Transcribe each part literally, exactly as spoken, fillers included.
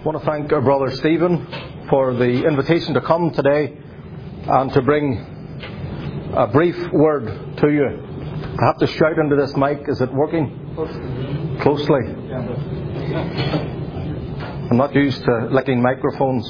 I want to thank our brother Stephen for the invitation to come today and to bring a brief word to you. I have to shout into this mic. Is it working? Closely. I'm not used to licking microphones.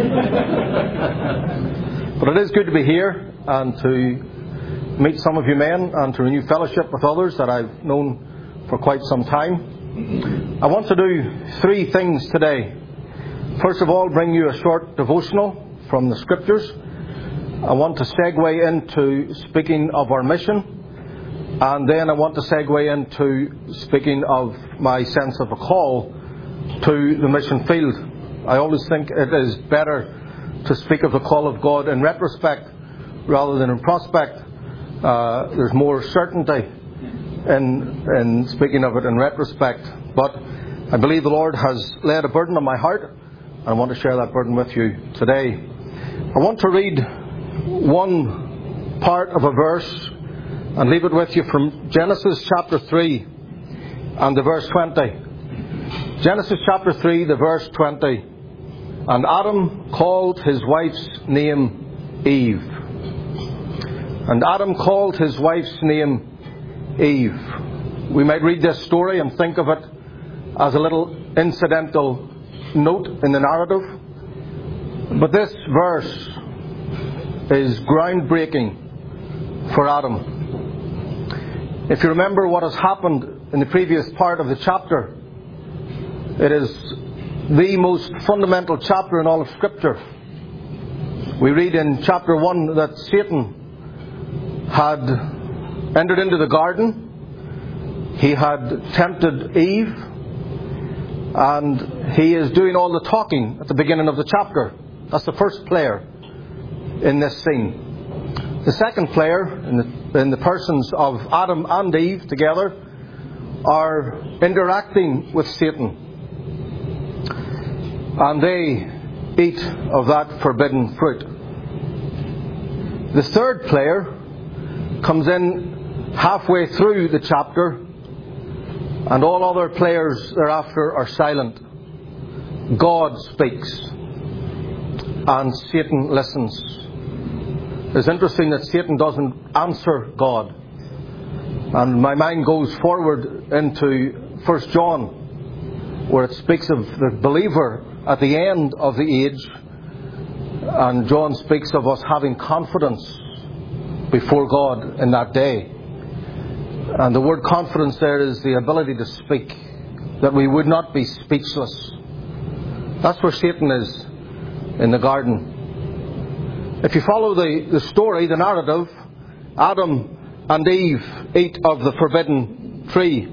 But it is good to be here and to meet some of you men and to renew fellowship with others that I've known for quite some time. I want to do three things today. First of all, bring you a short devotional from the Scriptures. I want to segue into speaking of our mission. And then I want to segue into speaking of my sense of a call to the mission field. I always think it is better to speak of the call of God in retrospect rather than in prospect. Uh, there's more certainty in, in speaking of it in retrospect. But I believe the Lord has laid a burden on my heart. I want to share that burden with you today. I want to read one part of a verse and leave it with you from Genesis chapter three and the verse twenty. Genesis chapter three, the verse twenty. And Adam called his wife's name Eve. And Adam called his wife's name Eve. We might read this story and think of it as a little incidental note in the narrative. But this verse is groundbreaking for Adam. If you remember what has happened in the previous part of the chapter, it is the most fundamental chapter in all of Scripture. We read in chapter one that Satan had entered into the garden. He had tempted Eve. And he is doing all the talking at the beginning of the chapter. That's the first player in this scene. The second player, in the, in the persons of Adam and Eve together, are interacting with Satan. And they eat of that forbidden fruit. The third player comes in halfway through the chapter, and all other players thereafter are silent. God speaks, and Satan listens. It's interesting that Satan doesn't answer God. And my mind goes forward into First John, where it speaks of the believer at the end of the age. And John speaks of us having confidence before God in that day. And the word confidence there is the ability to speak, that we would not be speechless. That's where Satan is in the garden. If you follow the, the story, the narrative, Adam and Eve ate of the forbidden tree.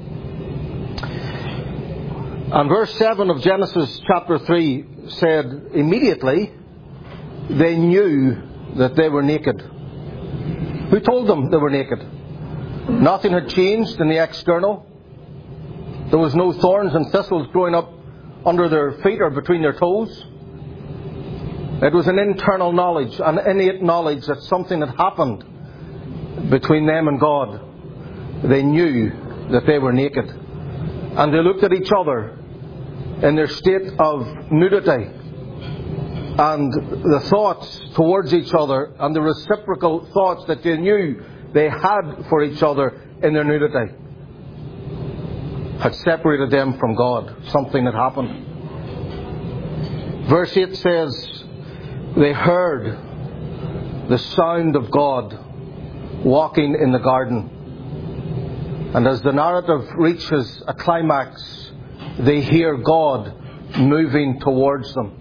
And verse seven of Genesis chapter three said, immediately they knew that they were naked. Who told them they were naked? Nothing had changed in the external. There was no thorns and thistles growing up under their feet or between their toes. It was an internal knowledge, an innate knowledge that something had happened between them and God. They knew that they were naked. And they looked at each other in their state of nudity. And the thoughts towards each other and the reciprocal thoughts that they knew they had for each other in their nudity had separated them from God. Something had happened. Verse eight says, they heard the sound of God walking in the garden. And as the narrative reaches a climax, they hear God moving towards them.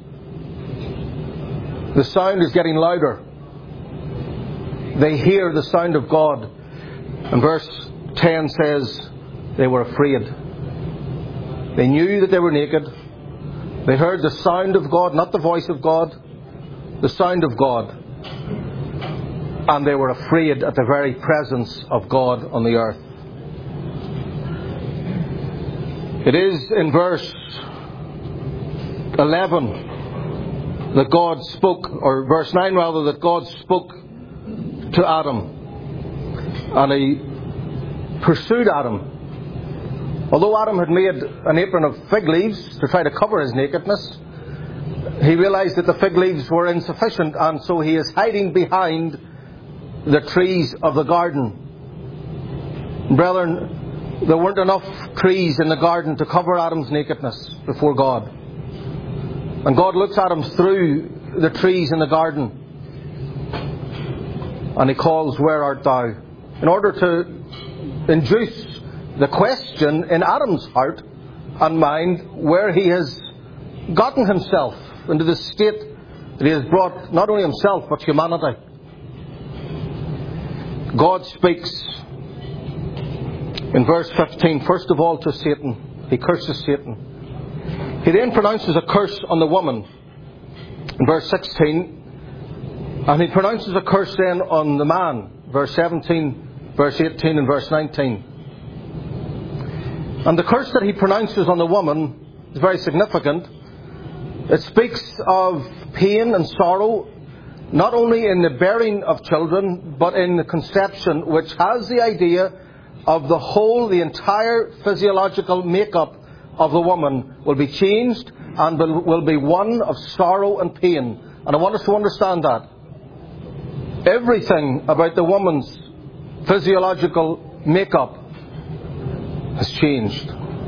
The sound is getting louder. They hear the sound of God. And verse ten says, they were afraid. They knew that they were naked. They heard the sound of God, not the voice of God, the sound of God. And they were afraid at the very presence of God on the earth. It is in verse eleven that God spoke, or verse nine rather, that God spoke to Adam. And he pursued Adam Although Adam had made an apron of fig leaves to try to cover his nakedness, he realized that the fig leaves were insufficient, and so he is hiding behind the trees of the garden. Brethren, there weren't enough trees in the garden to cover Adam's nakedness before God. And God looks at him through the trees in the garden, and he calls, "Where art thou?" In order to induce the question in Adam's heart and mind where he has gotten himself into the state that he has brought not only himself but humanity. God speaks in verse fifteen, first of all to Satan. He curses Satan. He then pronounces a curse on the woman in verse sixteen, and he pronounces a curse then on the man, verse seventeen, verse eighteen and verse nineteen. And the curse that he pronounces on the woman is very significant. It speaks of pain and sorrow, not only in the bearing of children, but in the conception, which has the idea of the whole, the entire physiological makeup of the woman will be changed and will, will be one of sorrow and pain. And I want us to understand that. Everything about the woman's physiological makeup has changed.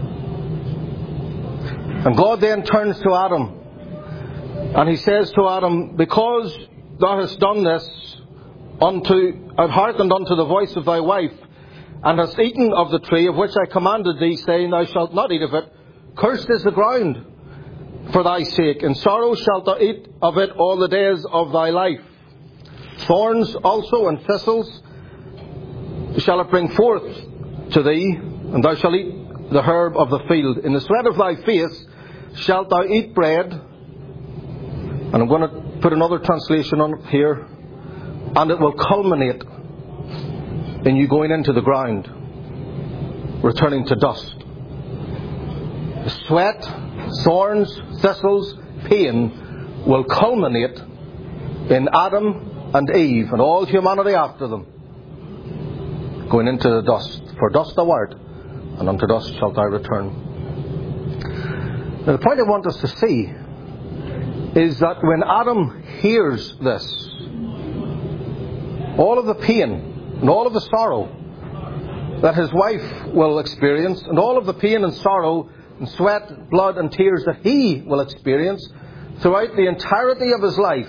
And God then turns to Adam, and he says to Adam, "Because thou hast done this, unto, and hearkened unto the voice of thy wife, and hast eaten of the tree of which I commanded thee, saying, Thou shalt not eat of it, cursed is the ground for thy sake. In sorrow shalt thou eat of it all the days of thy life. Thorns also and thistles shall it bring forth to thee, and thou shalt eat the herb of the field. In the sweat of thy face shalt thou eat bread." And I'm going to put another translation on it here. "And it will culminate in you going into the ground, returning to dust." The sweat, thorns, thistles, pain will culminate in Adam and Eve and all humanity after them going into the dust. "For dust thou art, and unto dust shalt thou return." Now, the point I want us to see is that when Adam hears this, all of the pain and all of the sorrow that his wife will experience, and all of the pain and sorrow and sweat, blood and tears that he will experience throughout the entirety of his life,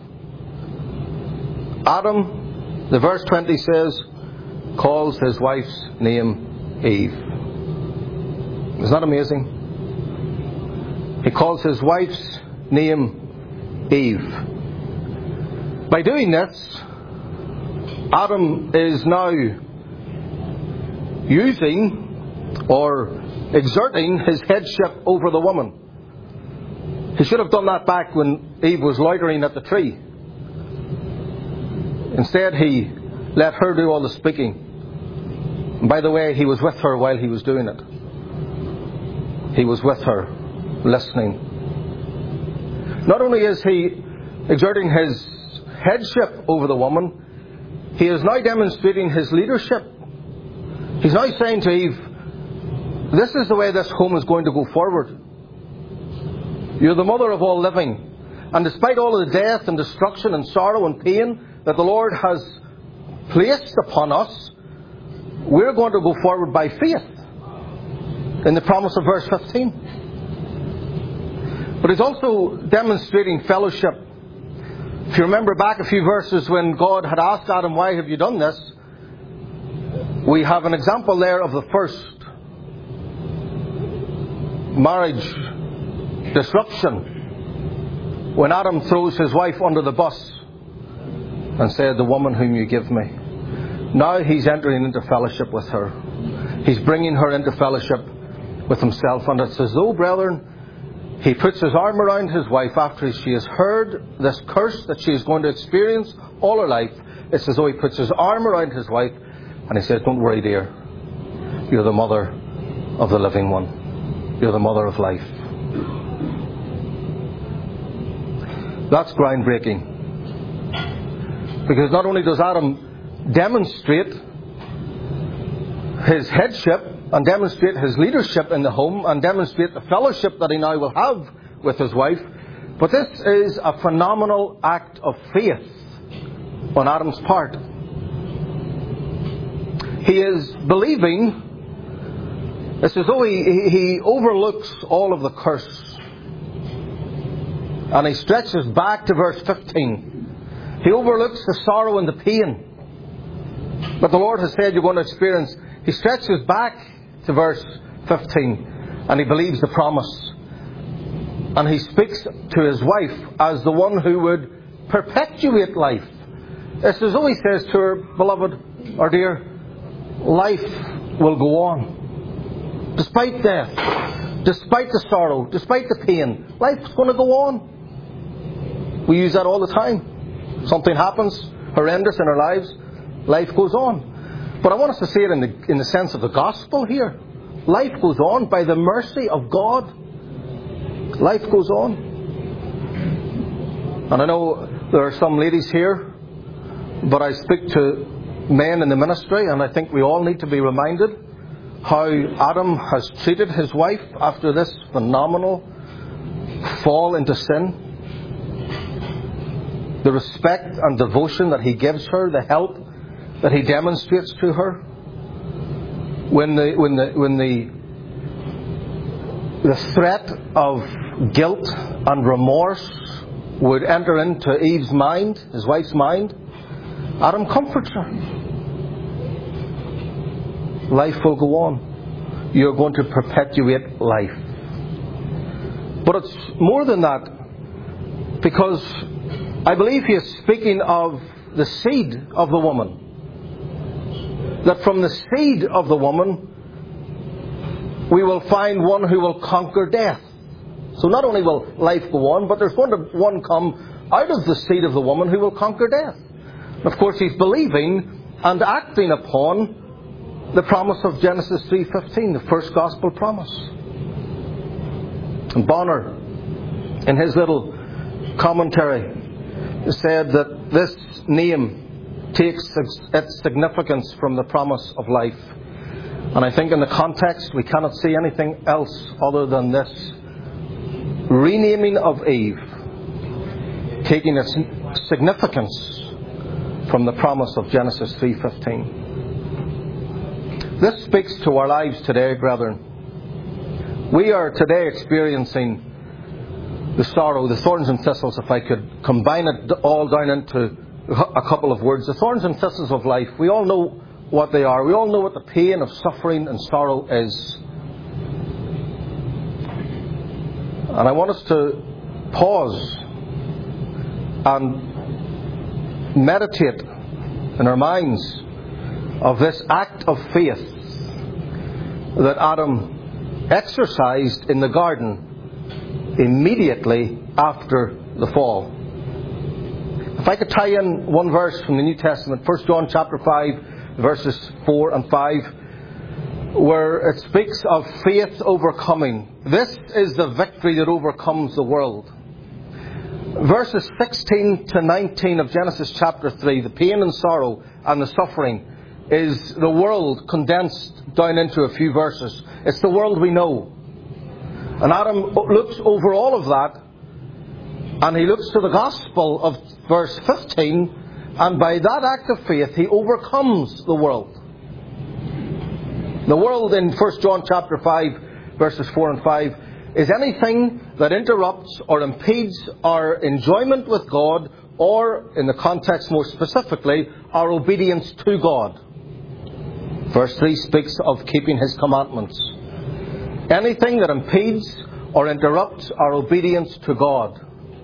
Adam, the verse twenty says, calls his wife's name Eve. Isn't that amazing? He calls his wife's name Eve. By doing this, Adam is now using or exerting his headship over the woman. He should have done that back when Eve was loitering at the tree. Instead, he let her do all the speaking. And by the way, he was with her while he was doing it. He was with her, listening. Not only is he exerting his headship over the woman, he is now demonstrating his leadership. He's now saying to Eve, this is the way this home is going to go forward. You're the mother of all living. And despite all of the death and destruction and sorrow and pain that the Lord has placed upon us, we're going to go forward by faith in the promise of verse fifteen. But he's also demonstrating fellowship. If you remember back a few verses when God had asked Adam, why have you done this? We have an example there of the first marriage disruption when Adam throws his wife under the bus and said, the woman whom you give me. Now he's entering into fellowship with her. He's bringing her into fellowship with himself. And it's as though, brethren, he puts his arm around his wife after she has heard this curse that she is going to experience all her life. It's as though he puts his arm around his wife and he says, don't worry, dear. You're the mother of the living one. You're the mother of life. That's groundbreaking. Because not only does Adam demonstrate his headship and demonstrate his leadership in the home and demonstrate the fellowship that he now will have with his wife. But this is a phenomenal act of faith on Adam's part. He is believing. It's as though he, he overlooks all of the curse. And he stretches back to verse fifteen. He overlooks the sorrow and the pain that the Lord has said you're going to experience. He stretches back to verse fifteen and he believes the promise. And he speaks to his wife as the one who would perpetuate life. It's as though he says to her, beloved, or dear, life will go on. Despite death, despite the sorrow, despite the pain, life's going to go on. We use that all the time. Something happens horrendous in our lives, life goes on. But I want us to see it in the, in the sense of the gospel here. Life goes on by the mercy of God. Life goes on. And I know there are some ladies here, but I speak to men in the ministry, and I think we all need to be reminded how Adam has treated his wife after this phenomenal fall into sin. The respect and devotion that he gives her, the help that he demonstrates to her. When the when the when the the threat of guilt and remorse would enter into Eve's mind, his wife's mind, Adam comforts her. Life will go on. You're going to perpetuate life. But it's more than that, because I believe he is speaking of the seed of the woman. That from the seed of the woman, we will find one who will conquer death. So not only will life go on, but there's going to one come out of the seed of the woman who will conquer death. Of course, he's believing and acting upon the promise of Genesis three fifteen, the first gospel promise. And Bonner, in his little commentary, said that this name takes its significance from the promise of life. And I think in the context we cannot see anything else other than this renaming of Eve taking its significance from the promise of Genesis three fifteen. This speaks to our lives today, brethren. We are today experiencing the sorrow, the thorns and thistles, if I could combine it all down into a couple of words. The thorns and thistles of life, we all know what they are. We all know what the pain of suffering and sorrow is. And I want us to pause and meditate in our minds of this act of faith that Adam exercised in the garden immediately after the fall. If I could tie in one verse from the New Testament, First John chapter five, verses four and five, where it speaks of faith overcoming. This is the victory that overcomes the world. Verses sixteen to nineteen of Genesis chapter three, the pain and sorrow and the suffering, is the world condensed down into a few verses. It's the world we know. And Adam looks over all of that, and he looks to the gospel of verse fifteen, and by that act of faith he overcomes the world. The world in First John chapter five, verses four and five, is anything that interrupts or impedes our enjoyment with God, or, in the context more specifically, our obedience to God. Verse three speaks of keeping His commandments. Anything that impedes or interrupts our obedience to God.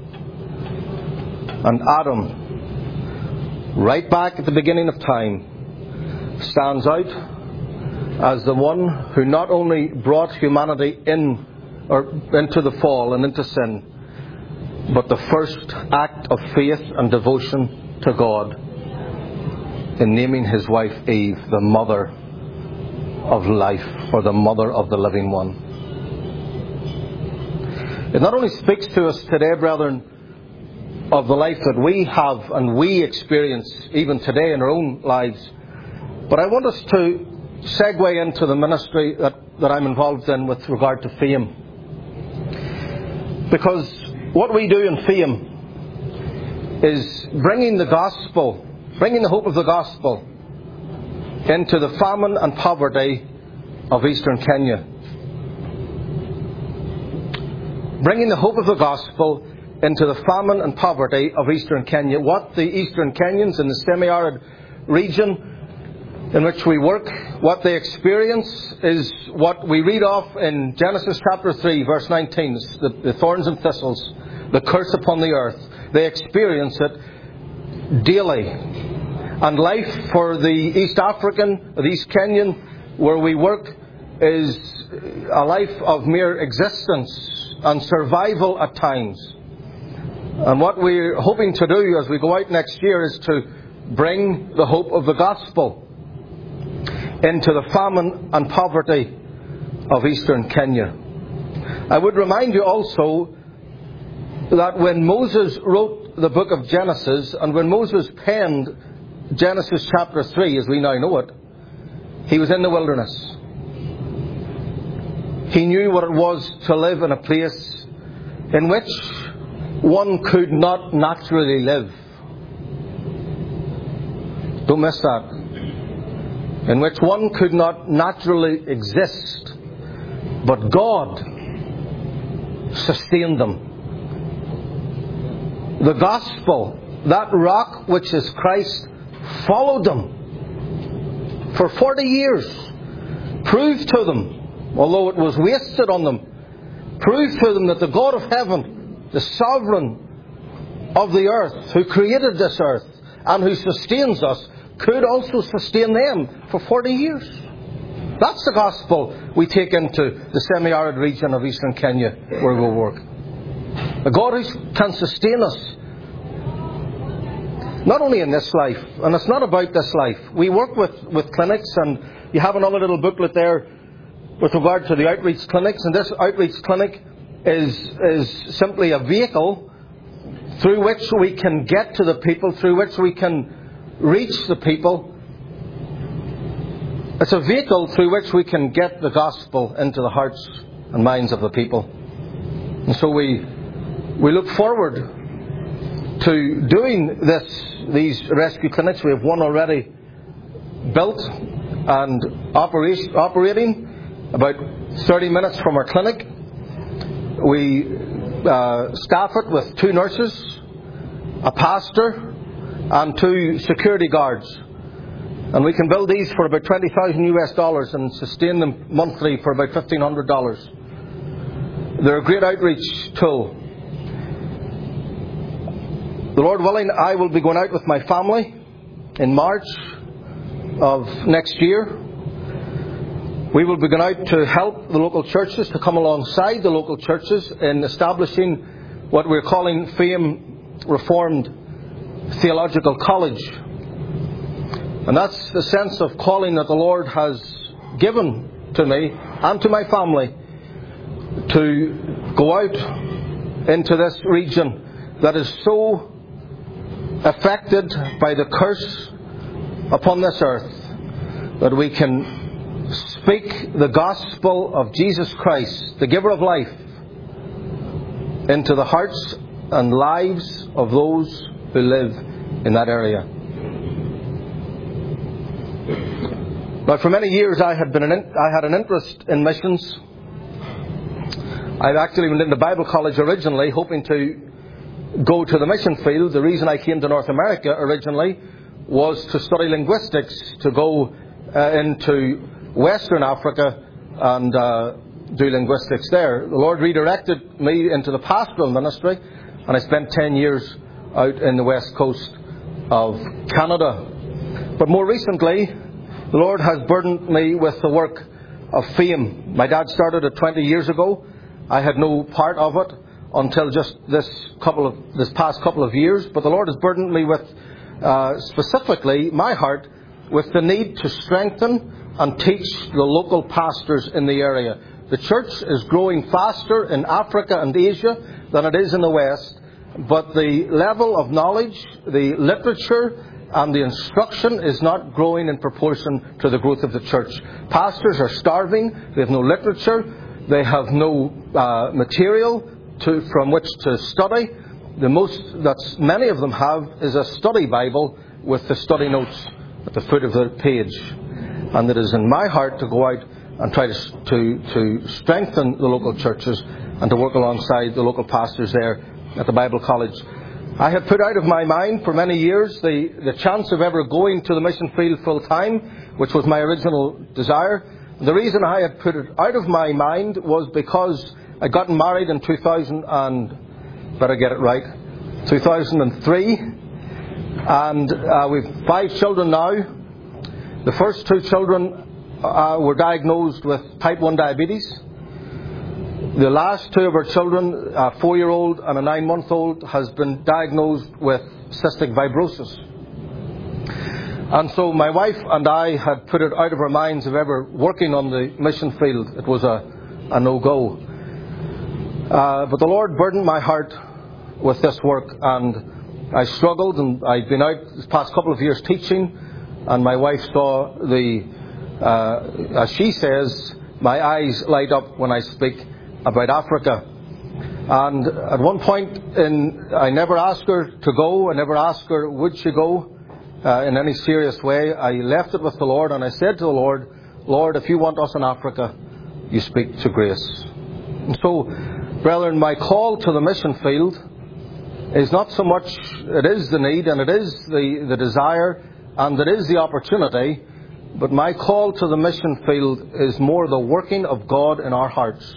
And Adam, right back at the beginning of time, stands out as the one who not only brought humanity in or into the fall and into sin, but the first act of faith and devotion to God in naming his wife Eve the mother of life, or the mother of the living one. It not only speaks to us today, brethren, of the life that we have and we experience even today in our own lives, but I want us to segue into the ministry that, that I'm involved in with regard to fame. Because what we do in fame is bringing the gospel, bringing the hope of the gospel into the famine and poverty of Eastern Kenya. Bringing the hope of the gospel into the famine and poverty of Eastern Kenya. What the Eastern Kenyans in the semi-arid region in which we work, what they experience is what we read off in Genesis chapter three, verse nineteen, the, the thorns and thistles, the curse upon the earth. They experience it daily. And life for the East African, the East Kenyan, where we work, is a life of mere existence and survival at times. And what we're hoping to do as we go out next year is to bring the hope of the gospel into the famine and poverty of Eastern Kenya. I would remind you also that when Moses wrote the book of Genesis, and when Moses penned Genesis chapter three, as we now know it, he was in the wilderness. He knew what it was to live in a place in which one could not naturally live. Don't miss that. In which one could not naturally exist, but God sustained them. The gospel, that rock which is Christ, followed them for forty years. Proved to them, although it was wasted on them, proved to them that the God of heaven, the sovereign of the earth, who created this earth and who sustains us, could also sustain them for forty years. That's the gospel we take into the semi-arid region of Eastern Kenya where we work. A God who can sustain us not only in this life, and it's not about this life. We work with, with clinics, and you have another little booklet there with regard to the outreach clinics, and this outreach clinic is, is simply a vehicle through which we can get to the people, through which we can reach the people. It's a vehicle through which we can get the gospel into the hearts and minds of the people. And so we we look forward to doing this, these rescue clinics. We have one already built and operation, operating about thirty minutes from our clinic. We uh, staff it with two nurses, a pastor, and two security guards. And we can build these for about twenty thousand U S dollars and sustain them monthly for about fifteen hundred dollars. They're a great outreach tool. The Lord willing, I will be going out with my family in March of next year. We will be going out to help the local churches, to come alongside the local churches in establishing what we're calling Fame Reformed Theological College. And that's the sense of calling that the Lord has given to me and to my family, to go out into this region that is so affected by the curse upon this earth, that we can speak the gospel of Jesus Christ, the giver of life, into the hearts and lives of those who live in that area. Now, for many years I had been an in, I had an interest in missions. I actually went into Bible college originally, hoping to go to the mission field. The reason I came to North America originally was to study linguistics, to go uh, into Western Africa and uh, do linguistics there. The Lord redirected me into the pastoral ministry, and I spent ten years out in the west coast of Canada. But more recently, the Lord has burdened me with the work of fame. My dad started it twenty years ago. I had no part of it until just this couple of this past couple of years. But the Lord has burdened me with, uh, specifically, my heart, with the need to strengthen and teach the local pastors in the area. The church is growing faster in Africa and Asia than it is in the West, but the level of knowledge, the literature, and the instruction is not growing in proportion to the growth of the church. Pastors are starving. They have no literature. They have no uh, material to, from which to study. The most that many of them have is a study Bible with the study notes at the foot of the page. And it is in my heart to go out and try to, to, to strengthen the local churches and to work alongside the local pastors there at the Bible College. I had put out of my mind for many years the, the chance of ever going to the mission field full time, which was my original desire. The reason I had put it out of my mind was because I'd gotten married in two thousand and, better get it right, two thousand three, and uh, we've five children now. The first two children uh, were diagnosed with type one diabetes. The last two of our children, a four-year-old and a nine-month-old, has been diagnosed with cystic fibrosis. And so my wife and I had put it out of our minds of ever working on the mission field. It was a, a no-go. Uh, but the Lord burdened my heart with this work, and I struggled, and I'd been out this past couple of years teaching, and my wife saw the, uh, as she says, my eyes light up when I speak about Africa. And at one point, in, I never asked her to go. I never asked her would she go uh, in any serious way. I left it with the Lord, and I said to the Lord, Lord, if you want us in Africa, you speak to Grace. And so, brethren, my call to the mission field is not so much, it is the need and it is the, the desire and it is the opportunity, but my call to the mission field is more the working of God in our hearts.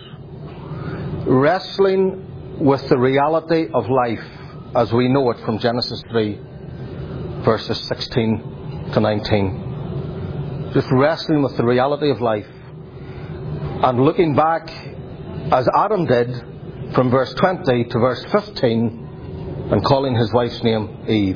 Wrestling with the reality of life as we know it from Genesis three, verses sixteen to nineteen. Just wrestling with the reality of life. And looking back, as Adam did, from verse twenty to verse fifteen, and calling his wife's name Eve.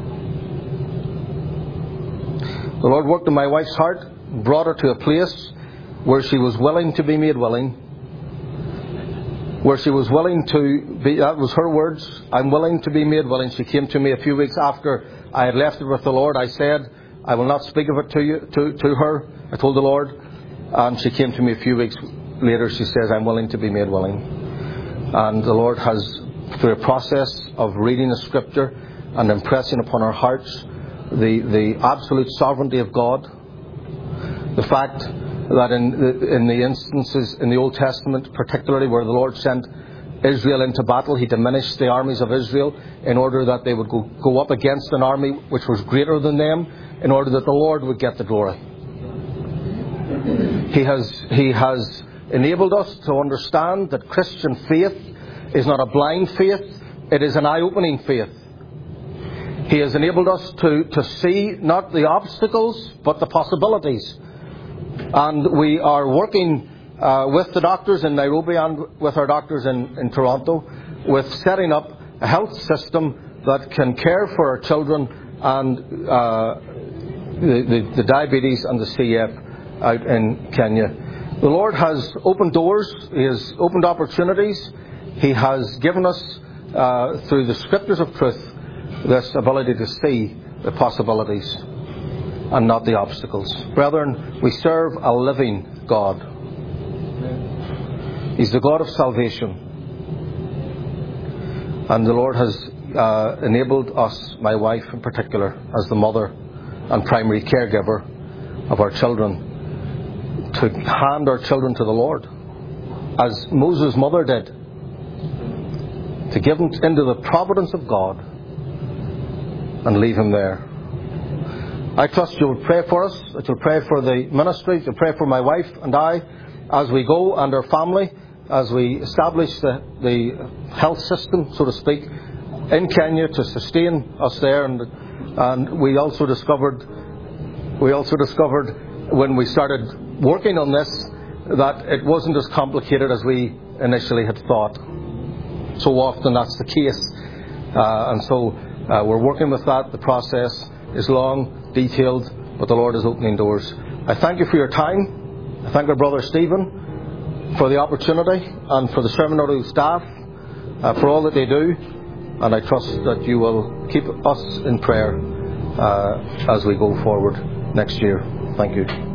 The Lord worked in my wife's heart, brought her to a place where she was willing to be made willing. Where she was willing to be, that was her words, I'm willing to be made willing. She came to me a few weeks after I had left it with the Lord. I said, I will not speak of it to you, to, to her. I told the Lord. And she came to me a few weeks later. She says, I'm willing to be made willing. And the Lord has, through a process of reading the Scripture and impressing upon our hearts the, the absolute sovereignty of God, the fact that in the, in the instances in the Old Testament, particularly where the Lord sent Israel into battle, He diminished the armies of Israel in order that they would go, go up against an army which was greater than them, in order that the Lord would get the glory. He has, he has enabled us to understand that Christian faith is not a blind faith, it is an eye-opening faith. He has enabled us to, to see not the obstacles, but the possibilities. And we are working uh, with the doctors in Nairobi and with our doctors in, in Toronto with setting up a health system that can care for our children and uh, the, the, the diabetes and the C F out in Kenya. The Lord has opened doors. He has opened opportunities. He has given us, uh, through the Scriptures of truth, this ability to see the possibilities and not the obstacles. Brethren, we serve a living God. He's the God of salvation. And the Lord has uh, enabled us, my wife in particular, as the mother and primary caregiver of our children, to hand our children to the Lord, as Moses' mother did, to give them into the providence of God and leave him there. I trust you will pray for us, that you'll pray for the ministry, you'll pray for my wife and I as we go, and our family, as we establish the, the health system, so to speak, in Kenya to sustain us there. And, and we also discovered, we also discovered when we started working on this that it wasn't as complicated as we initially had thought. So often that's the case. Uh, and so uh, we're working with that. The process is long, detailed, but the Lord is opening doors. I thank you for your time. I thank our brother Stephen for the opportunity, and for the seminary staff uh, for all that they do. And I trust that you will keep us in prayer uh, as we go forward next year. Thank you.